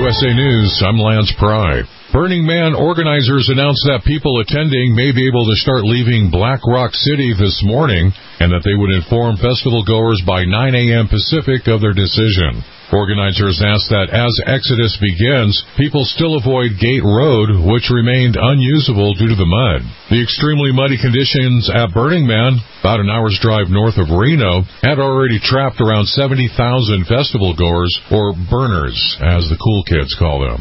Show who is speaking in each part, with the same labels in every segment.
Speaker 1: USA News, I'm Lance Pry. Burning Man organizers announced that people attending may be able to start leaving Black Rock City this morning and that they would inform festival goers by 9 a.m. Pacific of their decision. Organizers asked that as Exodus begins, people still avoid Gate Road, which remained unusable due to the mud. The extremely muddy conditions at Burning Man, about an hour's drive north of Reno, had already trapped around 70,000 festival goers, or burners, as the cool kids call them.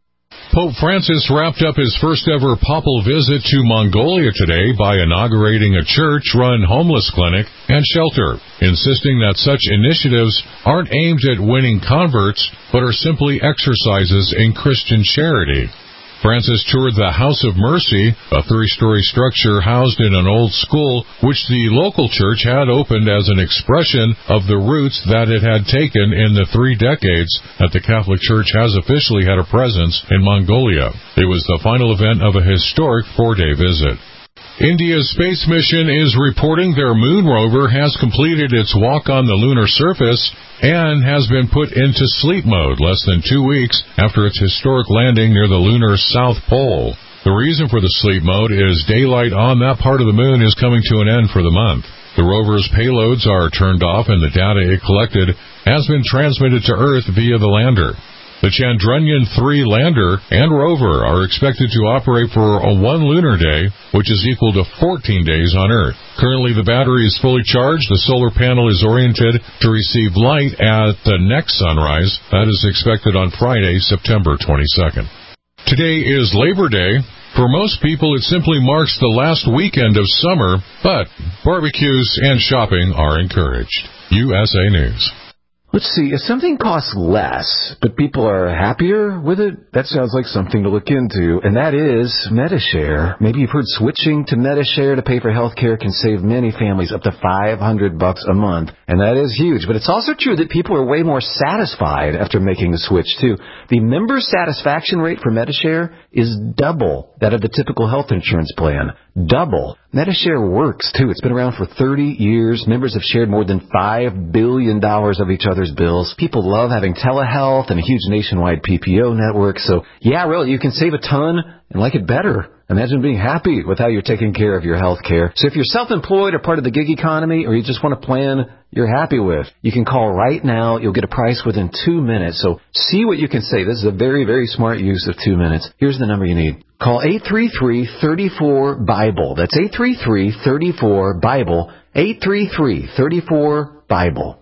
Speaker 1: Pope Francis wrapped up his first-ever papal visit to Mongolia today by inaugurating a church-run homeless clinic and shelter, insisting that such initiatives aren't aimed at winning converts, but are simply exercises in Christian charity. Francis toured the House of Mercy, a 3-story structure housed in an old school, which the local church had opened as an expression of the roots that it had taken in the 3 decades that the Catholic Church has officially had a presence in Mongolia. It was the final event of a historic 4-day visit. India's space mission is reporting their moon rover has completed its walk on the lunar surface and has been put into sleep mode less than 2 weeks after its historic landing near the lunar South Pole. The reason for the sleep mode is daylight on that part of the moon is coming to an end for the month. The rover's payloads are turned off and the data it collected has been transmitted to Earth via the lander. The Chandrayaan-3 lander and rover are expected to operate for 1 lunar day, which is equal to 14 days on Earth. Currently, the battery is fully charged. The solar panel is oriented to receive light at the next sunrise. That is expected on Friday, September 22nd. Today is Labor Day. For most people, it simply marks the last weekend of summer, but barbecues and shopping are encouraged. USA News.
Speaker 2: Let's see, if something costs less, but people are happier with it, that sounds like something to look into, and that is Medi-Share. Maybe you've heard switching to Medi-Share to pay for health care can save many families up to $500 a month, and that is huge. But it's also true that people are way more satisfied after making the switch, too. The member satisfaction rate for Medi-Share is double that of the typical health insurance plan. Double. Medi-Share works, too. It's been around for 30 years. Members have shared more than $5 billion of each other's bills. People love having telehealth and a huge nationwide PPO network. So, yeah, really, you can save a ton and like it better. Imagine being happy with how you're taking care of your health care. So if you're self-employed or part of the gig economy or you just want a plan you're happy with, you can call right now. You'll get a price within 2 minutes. So see what you can save. This is a very, very smart use of 2 minutes. Here's the number you need. Call 833-34-BIBLE. That's 833-34-BIBLE. 833-34-BIBLE.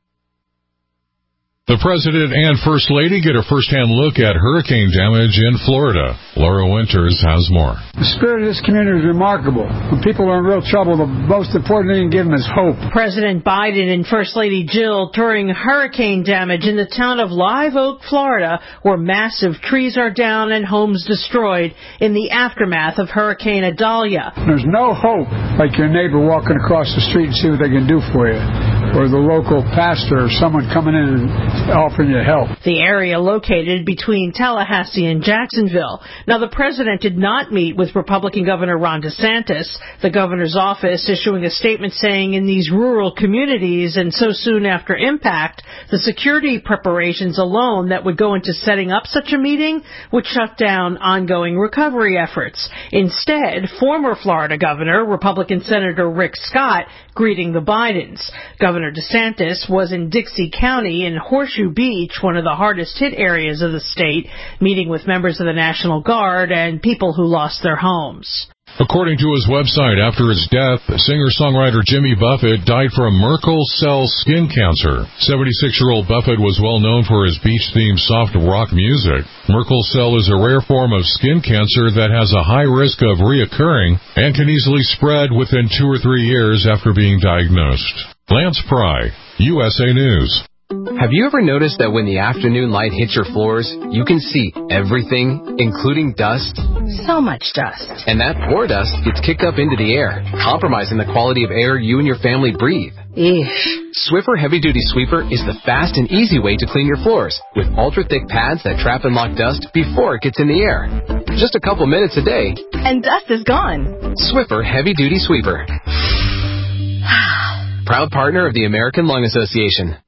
Speaker 1: The President and First Lady get a first-hand look at hurricane damage in Florida. Laura Winters has more.
Speaker 3: The spirit of this community is remarkable. When people are in real trouble, the most important thing to give them is hope.
Speaker 4: President Biden and First Lady Jill touring hurricane damage in the town of Live Oak, Florida, where massive trees are down and homes destroyed in the aftermath of Hurricane Idalia.
Speaker 3: There's no hope like your neighbor walking across the street and see what they can do for you, or the local pastor or someone coming in and offering you help.
Speaker 4: The area located between Tallahassee and Jacksonville. Now, the president did not meet with Republican Governor Ron DeSantis. The governor's office issuing a statement saying in these rural communities and so soon after impact, the security preparations alone that would go into setting up such a meeting would shut down ongoing recovery efforts. Instead, former Florida Governor, Republican Senator Rick Scott, greeting the Bidens. Governor DeSantis was in Dixie County in Horseshoe Beach, one of the hardest hit areas of the state, meeting with members of the National Guard and people who lost their homes.
Speaker 1: According to his website, after his death, singer-songwriter Jimmy Buffett died from Merkel cell skin cancer. 76-year-old Buffett was well known for his beach-themed soft rock music. Merkel cell is a rare form of skin cancer that has a high risk of reoccurring and can easily spread within 2 or 3 years after being diagnosed. Lance Pry, USA News.
Speaker 5: Have you ever noticed that when the afternoon light hits your floors, you can see everything, including dust?
Speaker 6: So much dust.
Speaker 5: And that poor dust gets kicked up into the air, compromising the quality of air you and your family breathe.
Speaker 6: Eesh.
Speaker 5: Swiffer Heavy Duty Sweeper is the fast and easy way to clean your floors, with ultra-thick pads that trap and lock dust before it gets in the air. Just a couple minutes a day,
Speaker 6: and dust is gone.
Speaker 5: Swiffer Heavy Duty Sweeper. Proud partner of the American Lung Association.